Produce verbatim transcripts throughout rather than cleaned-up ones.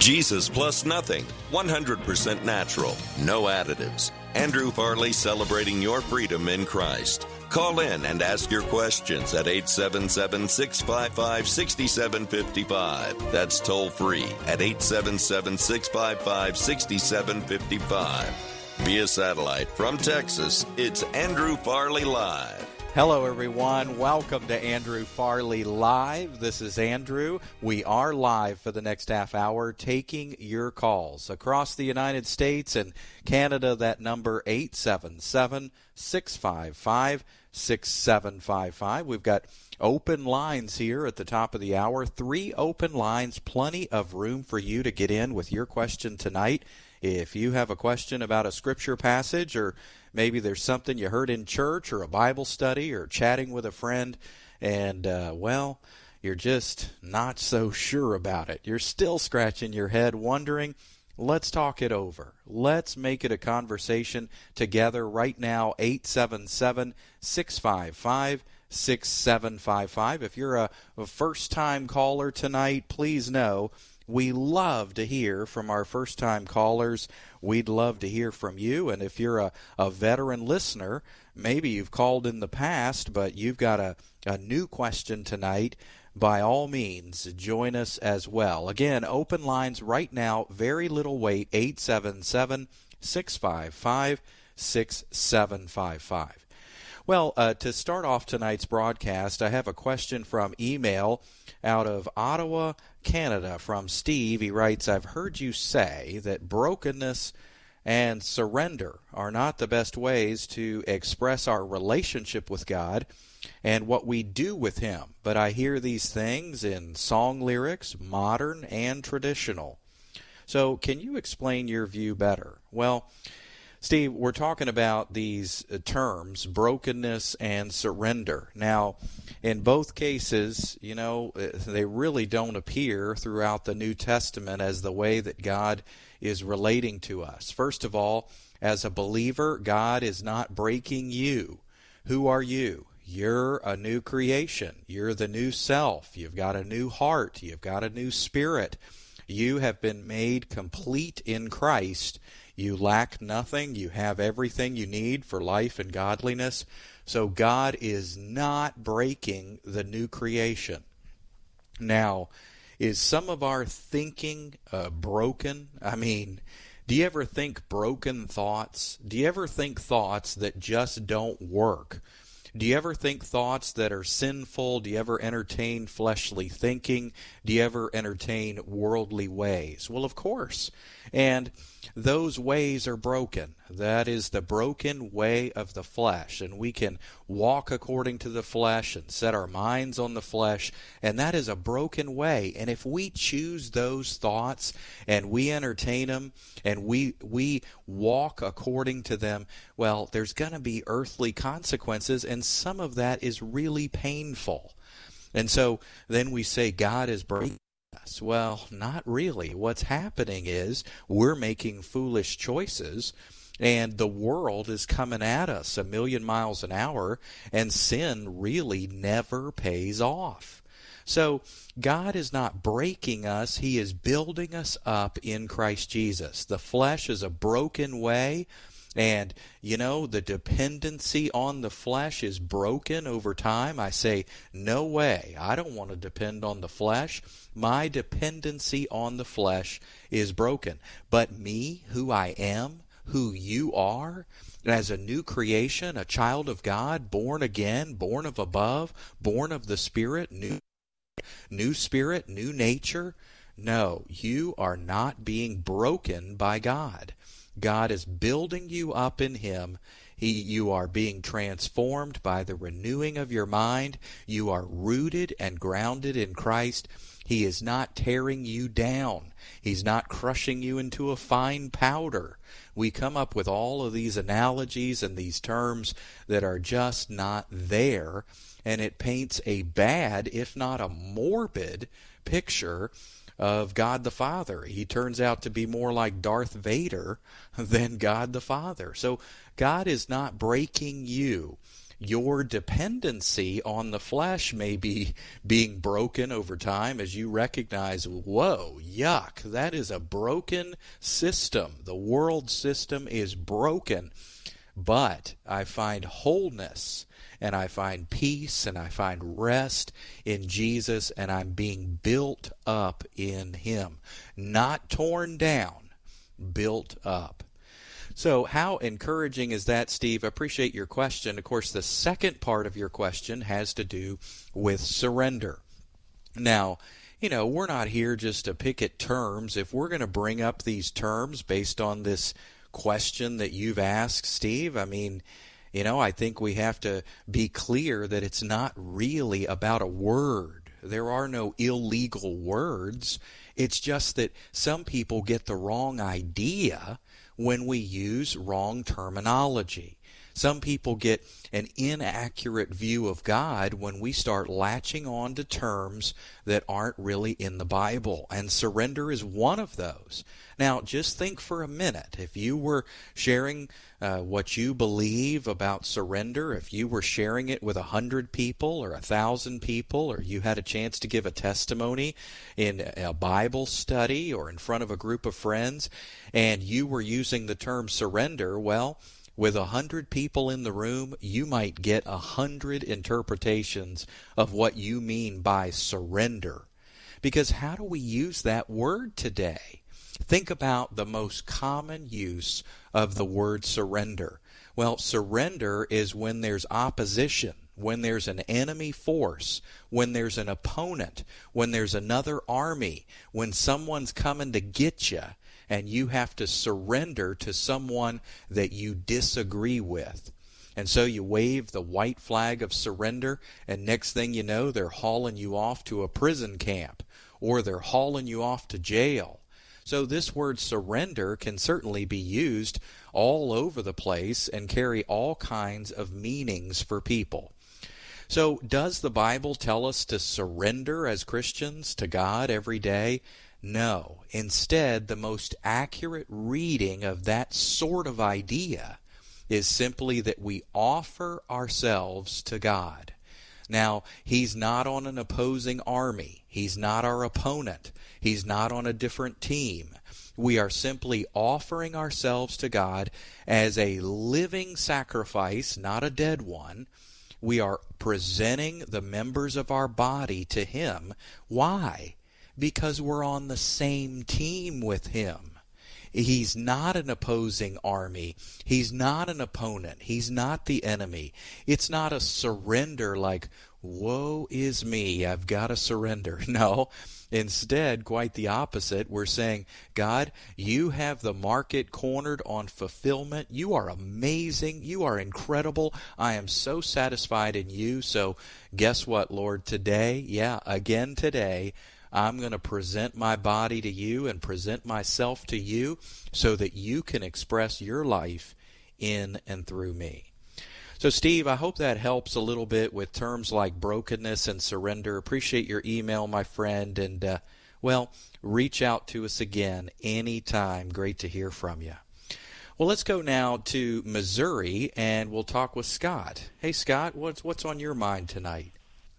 Jesus plus nothing, one hundred percent natural, no additives. Andrew Farley celebrating your freedom in Christ. Call in and ask your questions at eight seven seven, six five five, six seven five five. That's toll free at eight seven seven, six five five, six seven five five. Via satellite from Texas, it's Andrew Farley Live. Hello, everyone. Welcome to Andrew Farley Live. This is Andrew. We are live for the next half hour taking your calls across the United States and Canada. That number, eight seven seven, six five five, six seven five five. We've got open lines here at the top of the hour. Three open lines, plenty of room for you to get in with your question tonight. If you have a question about a scripture passage, or maybe there's something you heard in church or a Bible study or chatting with a friend, and, uh, well, you're just not so sure about it. You're still scratching your head wondering, let's talk it over. Let's make it a conversation together right now, eight seven seven, six five five, six seven five five. If you're a, a first-time caller tonight, please know we love to hear from our first-time callers. We'd love to hear from you. And if you're a, a veteran listener, maybe you've called in the past, but you've got a, a new question tonight, by all means, join us as well. Again, open lines right now, very little wait, eight seven seven, six five five, six seven five five. Well, uh, to start off tonight's broadcast, I have a question from email out of Ottawa, Canada, from Steve. He writes, I've heard you say that brokenness and surrender are not the best ways to express our relationship with God and what we do with Him. But I hear these things in song lyrics, modern and traditional. So can you explain your view better? Well, Steve, we're talking about these terms, brokenness and surrender. Now, in both cases, you know, they really don't appear throughout the New Testament as the way that God is relating to us. First of all, as a believer, God is not breaking you. Who are you? You're a new creation. You're the new self. You've got a new heart. You've got a new spirit. You have been made complete in Christ. You lack nothing. You have everything you need for life and godliness. So God is not breaking the new creation. Now, is some of our thinking uh, broken? I mean, do you ever think broken thoughts? Do you ever think thoughts that just don't work? Do you ever think thoughts that are sinful? Do you ever entertain fleshly thinking? Do you ever entertain worldly ways? Well, of course. And those ways are broken. That is the broken way of the flesh. And we can walk according to the flesh and set our minds on the flesh. And that is a broken way. And if we choose those thoughts and we entertain them and we we walk according to them, well, there's going to be earthly consequences. And some of that is really painful. And so then we say God is breaking us. Well, not really. What's happening is we're making foolish choices, and the world is coming at us a million miles an hour, and sin really never pays off. So God is not breaking us. He is building us up in Christ Jesus. The flesh is a broken way. And, you know, the dependency on the flesh is broken over time. I say, no way. I don't want to depend on the flesh. My dependency on the flesh is broken. But me, who I am, who you are, as a new creation, a child of God, born again, born of above, born of the Spirit, new, new spirit, new nature, no, you are not being broken by God. God is building you up in Him. He, you are being transformed by the renewing of your mind. You are rooted and grounded in Christ. He is not tearing you down. He's not crushing you into a fine powder. We come up with all of these analogies and these terms that are just not there, and it paints a bad, if not a morbid, picture of God the Father. He turns out to be more like Darth Vader than God the Father. So God is not breaking you. your dependency on the flesh may be being broken over time as you recognize, whoa, yuck, that is a broken system. The world system is broken, but I find wholeness and I find peace and I find rest in Jesus, and I'm being built up in Him. Not torn down, built up. So how encouraging is that, Steve? I appreciate your question. Of course, the second part of your question has to do with surrender. Now, you know, we're not here just to pick at terms. If we're going to bring up these terms based on this question that you've asked, Steve, I mean, you know, I think we have to be clear that it's not really about a word. There are no illegal words. It's just that some people get the wrong idea when we use wrong terminology. Some people get an inaccurate view of God when we start latching on to terms that aren't really in the Bible, and surrender is one of those. Now, just think for a minute. If you were sharing uh, what you believe about surrender, if you were sharing it with a hundred people or a thousand people, or you had a chance to give a testimony in a Bible study or in front of a group of friends, and you were using the term surrender, well, with a hundred people in the room, you might get a hundred interpretations of what you mean by surrender. Because how do we use that word today? Think about the most common use of the word surrender. Well, surrender is when there's opposition, when there's an enemy force, when there's an opponent, when there's another army, when someone's coming to get you, and you have to surrender to someone that you disagree with. And so you wave the white flag of surrender, and next thing you know, they're hauling you off to a prison camp, or they're hauling you off to jail. So this word surrender can certainly be used all over the place and carry all kinds of meanings for people. So does the Bible tell us to surrender as Christians to God every day? No. Instead, the most accurate reading of that sort of idea is simply that we offer ourselves to God. Now, He's not on an opposing army. He's not our opponent. He's not on a different team. We are simply offering ourselves to God as a living sacrifice, not a dead one. We are presenting the members of our body to Him. Why? Because we're on the same team with Him. He's not an opposing army. He's not an opponent. He's not the enemy. It's not a surrender like, woe is me, I've got to surrender. No, instead, quite the opposite. We're saying, God, you have the market cornered on fulfillment. You are amazing. You are incredible. I am so satisfied in you. So guess what, Lord? Today, yeah, again today, I'm going to present my body to you and present myself to you so that you can express your life in and through me. So, Steve, I hope that helps a little bit with terms like brokenness and surrender. Appreciate your email, my friend, and, uh, well, reach out to us again anytime. Great to hear from you. Well, let's go now to Missouri, and we'll talk with Scott. Hey, Scott, what's what's on your mind tonight?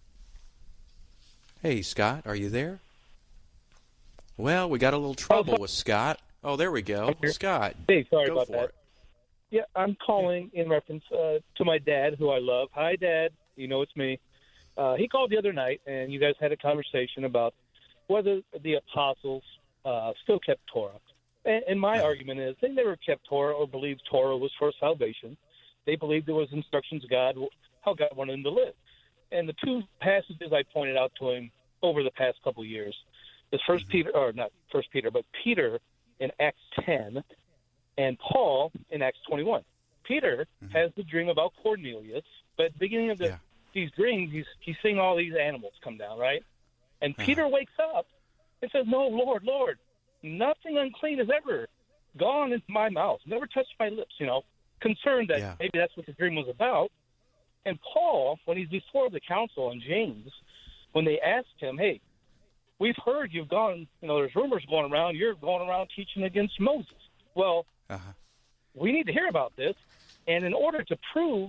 Hey, Scott, are you there? Well, we got a little trouble with Scott. Oh, there we go. Scott, hey, sorry go about for that. it. Yeah, I'm calling in reference uh, to my dad, who I love. Hi, Dad. You know it's me. Uh, he called the other night, and you guys had a conversation about whether the apostles uh, still kept Torah. And, and my Uh-huh. argument is they never kept Torah or believed Torah was for salvation. They believed there was instructions of God, how God wanted them to live. And the two passages I pointed out to him over the past couple of years is First Peter, or not First Peter, but Peter in Acts ten, and Paul in Acts twenty-one. Peter Mm-hmm. has the dream about Cornelius, but at the beginning of the, Yeah. these dreams, he's he's seeing all these animals come down, right? And Uh-huh. Peter wakes up and says, "No, Lord, Lord, nothing unclean has ever gone into my mouth, never touched my lips." You know, concerned that Yeah. maybe that's what the dream was about. And Paul, when he's before the council in James, when they asked him, "Hey, we've heard you've gone, you know, there's rumors going around, you're going around teaching against Moses." Well, Uh-huh. we need to hear about this. And in order to prove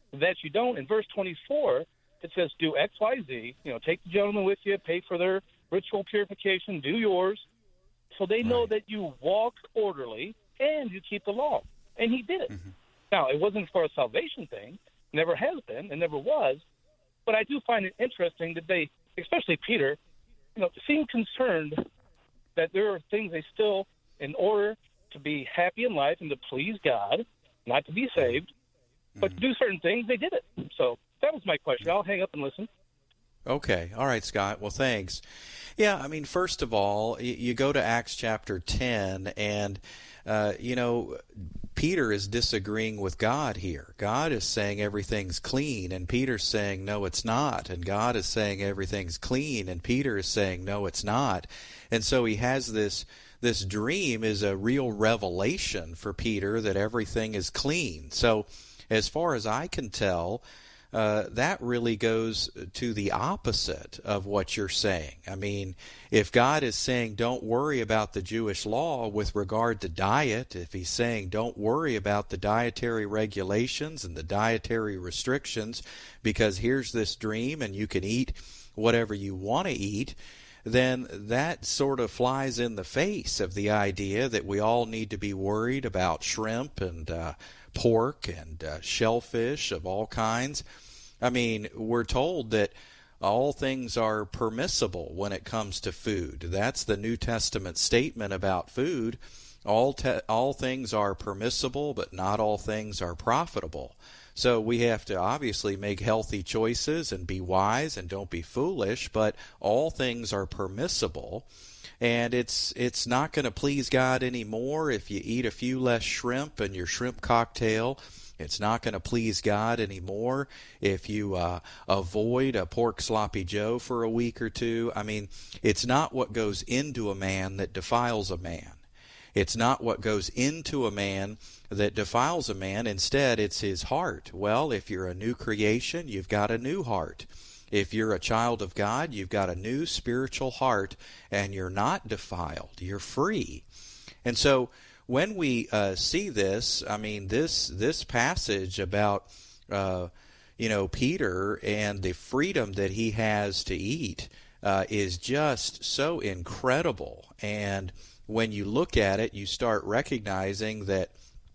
that you don't. In verse twenty-four, it says, do X, Y, Z. You know, take the gentleman with you, pay for their ritual purification, do yours. So they know Right. that you walk orderly and you keep the law. And he did it. Mm-hmm. Now, it wasn't for a salvation thing. Never has been and never was. But I do find it interesting that they, especially Peter, you know, seem concerned that there are things they still, in order to be happy in life and to please God, not to be saved, but to do certain things, they did it. So that was my question. I'll hang up and listen. Okay. All right, Scott. Well, thanks. Yeah, I mean, first of all, y- you go to Acts chapter ten, and, uh, you know, Peter is disagreeing with God here. God is saying everything's clean, and Peter's saying, no, it's not. And God is saying everything's clean, and Peter is saying, no, it's not. And so he has this, this dream is a real revelation for Peter that everything is clean. So as far as I can tell, Uh, that really goes to the opposite of what you're saying. I mean, if God is saying don't worry about the Jewish law with regard to diet, if he's saying don't worry about the dietary regulations and the dietary restrictions because here's this dream and you can eat whatever you want to eat, then that sort of flies in the face of the idea that we all need to be worried about shrimp and uh, pork and uh, shellfish of all kinds. I mean, we're told that all things are permissible when it comes to food. That's the New Testament statement about food. All te- all things are permissible, but not all things are profitable. So we have to obviously make healthy choices and be wise and don't be foolish, but all things are permissible. And it's it's not going to please God anymore if you eat a few less shrimp in your shrimp cocktail. It's not going to please God anymore if you uh, avoid a pork sloppy joe for a week or two. I mean, it's not what goes into a man that defiles a man. It's not what goes into a man that defiles a man. Instead, it's his heart. Well, if you're a new creation, you've got a new heart. If you're a child of God, you've got a new spiritual heart, and you're not defiled. You're free. And so when we uh, see this, I mean, this this passage about, uh, you know, Peter and the freedom that he has to eat uh, is just so incredible. And when you look at it, you start recognizing that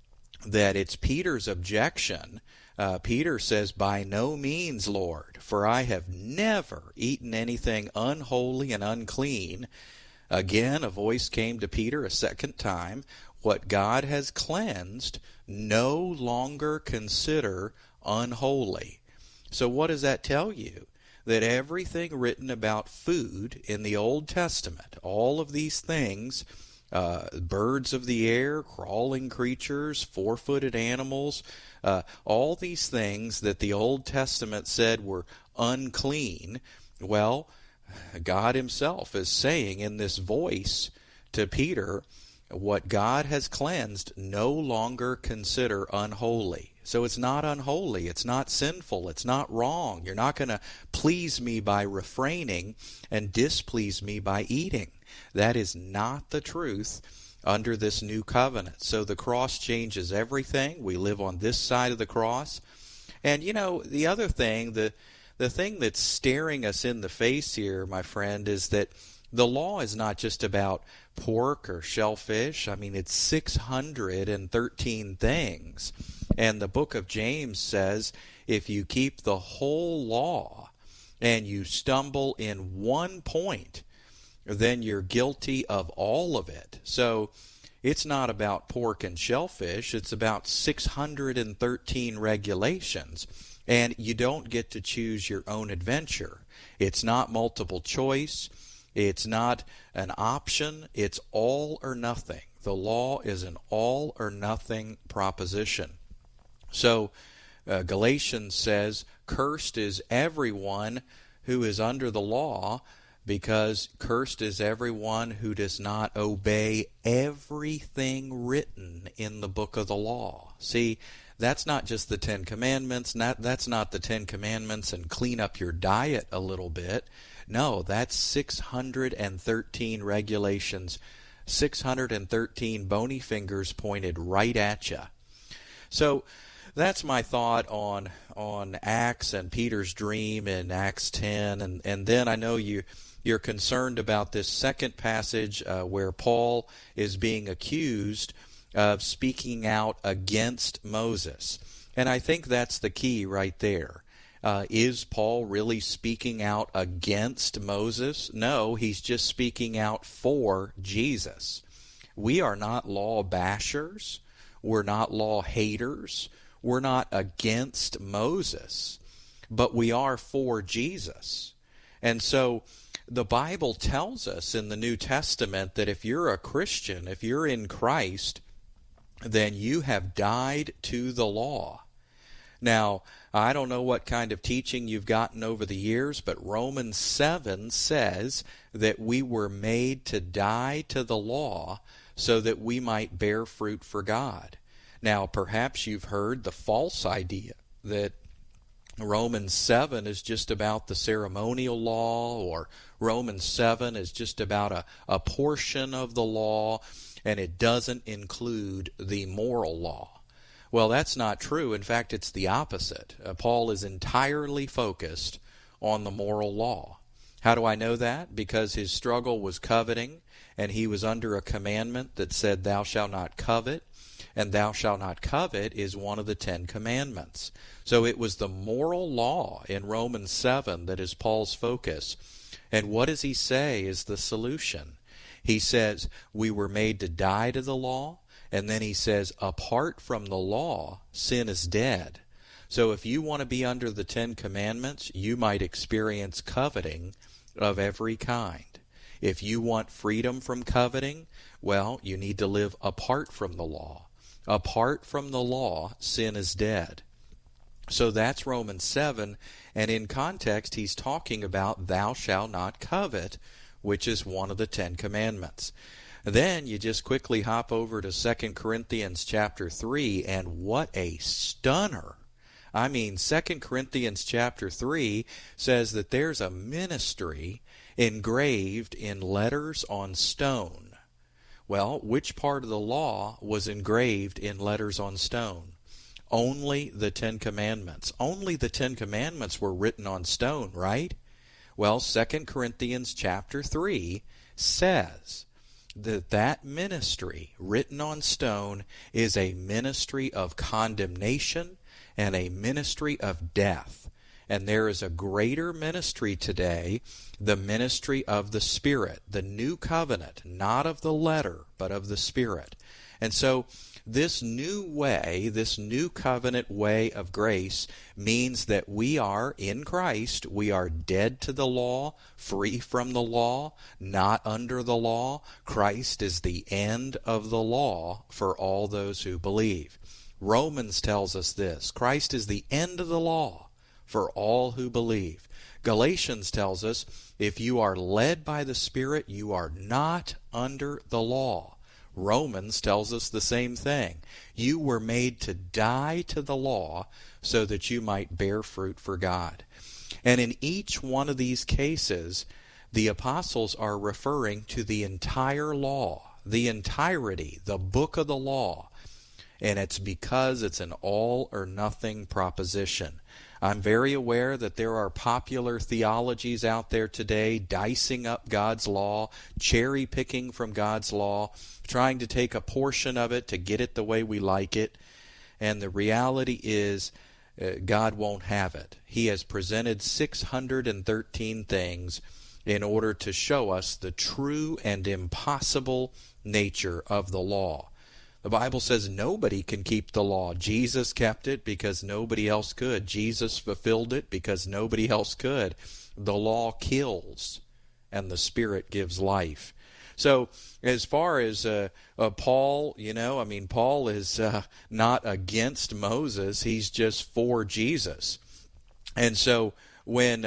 that it's Peter's objection. Uh, Peter says, by no means, Lord, for I have never eaten anything unholy and unclean. Again, a voice came to Peter a second time. What God has cleansed, no longer consider unholy. So what does that tell you? That everything written about food in the Old Testament, all of these things, uh, birds of the air, crawling creatures, four-footed animals, uh, all these things that the Old Testament said were unclean, well, God himself is saying in this voice to Peter, what God has cleansed, no longer consider unholy. So it's not unholy, it's not sinful, it's not wrong. You're not going to please me by refraining and displease me by eating. That is not the truth under this new covenant. So the cross changes everything. We live on this side of the cross. And you know, the other thing, the the thing that's staring us in the face here, my friend, is that the law is not just about pork or shellfish. I mean, it's six hundred thirteen things. And the book of James says, if you keep the whole law and you stumble in one point, then you're guilty of all of it. So it's not about pork and shellfish. It's about six hundred thirteen regulations. And you don't get to choose your own adventure. It's not multiple choice. It's not an option. It's all or nothing. The law is an all or nothing proposition. So uh, Galatians says, cursed is everyone who is under the law, because cursed is everyone who does not obey everything written in the book of the law. See, that's not just the Ten Commandments. Not, that's not the Ten Commandments and clean up your diet a little bit. No, that's six hundred thirteen regulations, six hundred thirteen bony fingers pointed right at you. So that's my thought on on Acts and Peter's dream in Acts ten, and and then I know you you're concerned about this second passage uh, where Paul is being accused of speaking out against Moses, and I think that's the key right there. Uh, is Paul really speaking out against Moses? No, he's just speaking out for Jesus. We are not law bashers. We're not law haters. We're not against Moses, but we are for Jesus. And so the Bible tells us in the New Testament that if you're a Christian, if you're in Christ, then you have died to the law. Now, I don't know what kind of teaching you've gotten over the years, but Romans seven says that we were made to die to the law so that we might bear fruit for God. Now, perhaps you've heard the false idea that Romans seven is just about the ceremonial law, or Romans seven is just about a, a portion of the law, and it doesn't include the moral law. Well, that's not true. In fact, it's the opposite. Uh, Paul is entirely focused on the moral law. How do I know that? Because his struggle was coveting, and he was under a commandment that said, thou shalt not covet, and thou shalt not covet is one of the Ten Commandments. So it was the moral law in Romans seven that is Paul's focus. And what does he say is the solution? He says, we were made to die to the law. And then he says, apart from the law, sin is dead. So if you want to be under the Ten Commandments, you might experience coveting of every kind. If you want freedom from coveting, well, you need to live apart from the law. Apart from the law, sin is dead. So that's Romans seven, and in context, he's talking about thou shalt not covet, which is one of the Ten Commandments. Then you just quickly hop over to Second Corinthians chapter three, and what a stunner. I mean, Second Corinthians chapter three says that there's a ministry engraved in letters on stone. Well, which part of the law was engraved in letters on stone? Only the Ten Commandments. Only the Ten Commandments were written on stone, right? Well, Second Corinthians chapter three says that that ministry written on stone is a ministry of condemnation and a ministry of death. And there is a greater ministry today, the ministry of the Spirit, the new covenant, not of the letter, but of the Spirit. And so this new way, this new covenant way of grace means that we are in Christ, we are dead to the law, free from the law, not under the law. Christ is the end of the law for all those who believe. Romans tells us this, Christ is the end of the law for all who believe. Galatians tells us, if you are led by the Spirit, you are not under the law. Romans tells us the same thing. You were made to die to the law so that you might bear fruit for God. And in each one of these cases, the apostles are referring to the entire law, the entirety, the book of the law. And it's because it's an all or nothing proposition. I'm very aware that there are popular theologies out there today dicing up God's law, cherry picking from God's law, trying to take a portion of it to get it the way we like it. And the reality is uh, God won't have it. He has presented six hundred thirteen things in order to show us the true and impossible nature of the law. The Bible says nobody can keep the law. Jesus kept it because nobody else could. Jesus fulfilled it because nobody else could. The law kills, and the Spirit gives life. So as far as uh, uh, Paul, you know, I mean, Paul is uh, not against Moses. He's just for Jesus. And so when uh,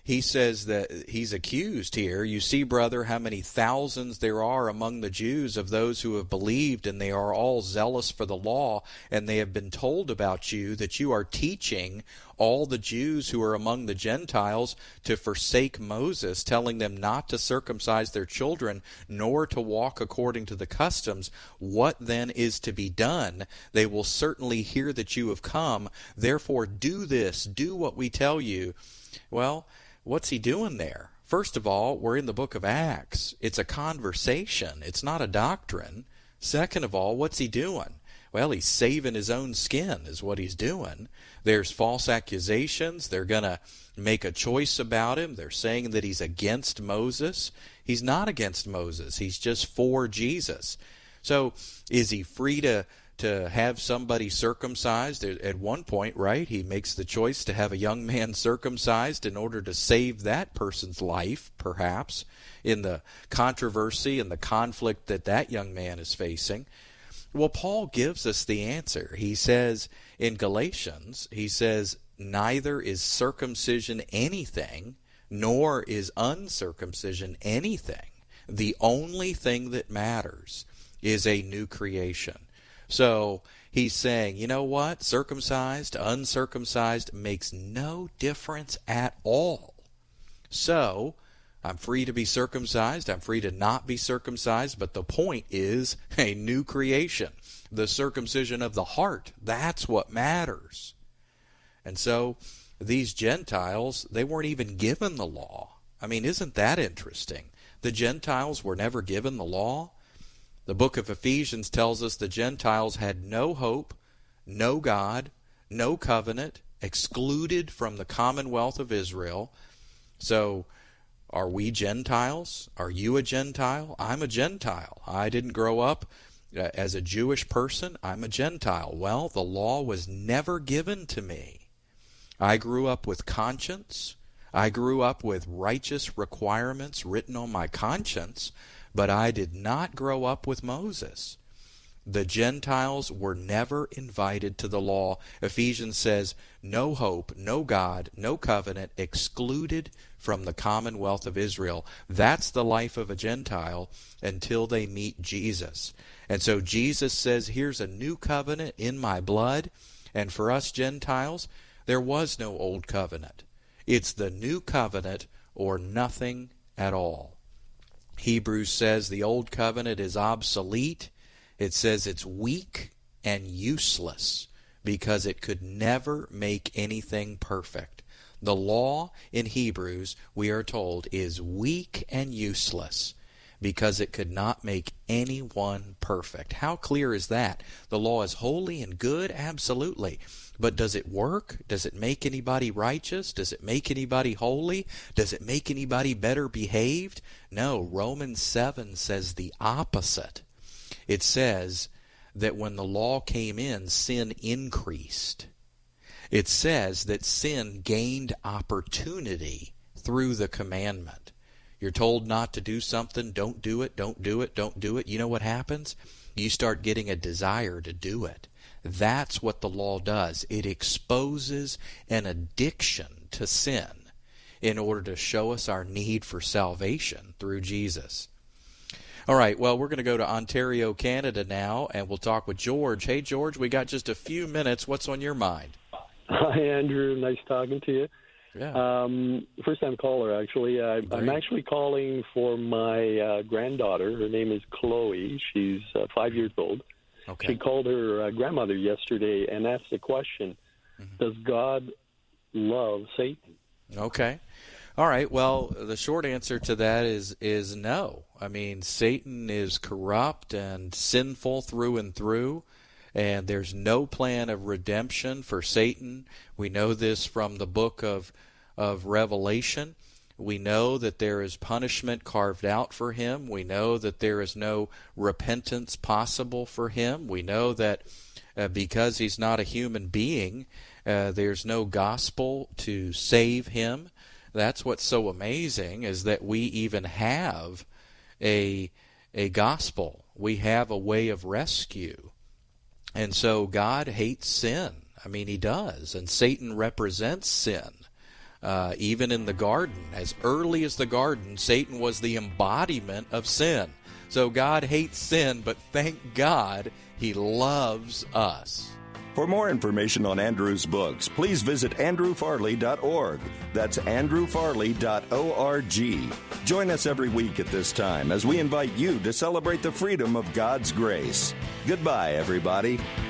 he says that he's accused here. You see, brother, how many thousands there are among the Jews of those who have believed, and they are all zealous for the law, and they have been told about you that you are teaching all the Jews who are among the Gentiles to forsake Moses, telling them not to circumcise their children, nor to walk according to the customs. What then is to be done? They will certainly hear that you have come. Therefore do this, do what we tell you. Well, what's he doing there? First of all, we're in the book of Acts. It's a conversation. It's not a doctrine. Second of all, what's he doing? Well, he's saving his own skin is what he's doing. There's false accusations. They're going to make a choice about him. They're saying that he's against Moses. He's not against Moses. He's just for Jesus. So is he free to to have somebody circumcised? At one point, right, he makes the choice to have a young man circumcised in order to save that person's life, perhaps, in the controversy and the conflict that that young man is facing. Well, Paul gives us the answer. He says in Galatians, he says, neither is circumcision anything, nor is uncircumcision anything. The only thing that matters is a new creation. So he's saying, you know what? Circumcised, uncircumcised makes no difference at all. So I'm free to be circumcised. I'm free to not be circumcised. But the point is a new creation, the circumcision of the heart. That's what matters. And so these Gentiles, they weren't even given the law. I mean, isn't that interesting? The Gentiles were never given the law. The book of Ephesians tells us the Gentiles had no hope, no God, no covenant, excluded from the commonwealth of Israel. So are we Gentiles? Are you a Gentile? I'm a Gentile. I didn't grow up uh, as a Jewish person. I'm a Gentile. Well, the law was never given to me. I grew up with conscience. I grew up with righteous requirements written on my conscience, but I did not grow up with Moses. The Gentiles were never invited to the law. Ephesians says, no hope, no God, no covenant, excluded from the commonwealth of Israel. That's the life of a Gentile until they meet Jesus. And so Jesus says, here's a new covenant in my blood. And for us Gentiles, there was no old covenant. It's the new covenant or nothing at all. Hebrews says the old covenant is obsolete. It says it's weak and useless because it could never make anything perfect. The law in Hebrews, we are told, is weak and useless because it could not make anyone perfect. How clear is that? The law is holy and good, absolutely. But does it work? Does it make anybody righteous? Does it make anybody holy? Does it make anybody better behaved? No, Romans seven says the opposite. It says that when the law came in, sin increased. It says that sin gained opportunity through the commandment. You're told not to do something, don't do it, don't do it, don't do it. You know what happens? You start getting a desire to do it. That's what the law does. It exposes an addiction to sin in order to show us our need for salvation through Jesus. All right, well, we're going to go to Ontario, Canada now, and we'll talk with George. Hey, George, we got just a few minutes. What's on your mind? Hi, Andrew. Nice talking to you. Yeah. Um, first-time caller, actually. I, I'm actually calling for my uh, granddaughter. Her name is Chloe. She's uh, five years old. Okay. She called her uh, grandmother yesterday and asked the question, mm-hmm. Does God love Satan? Okay. All right. Well, the short answer to that is is no. I mean, Satan is corrupt and sinful through and through, and there's no plan of redemption for Satan. We know this from the book of of Revelation. We know that there is punishment carved out for him. We know that there is no repentance possible for him. We know that uh, because he's not a human being, uh, there's no gospel to save him. That's what's so amazing, is that we even have a a gospel. We have a way of rescue. And so God hates sin. I mean, he does. And Satan represents sin. Uh, even in the garden, as early as the garden, Satan was the embodiment of sin. So God hates sin, but thank God he loves us. For more information on Andrew's books, please visit andrew farley dot org. That's andrew farley dot org. Join us every week at this time as we invite you to celebrate the freedom of God's grace. Goodbye, everybody.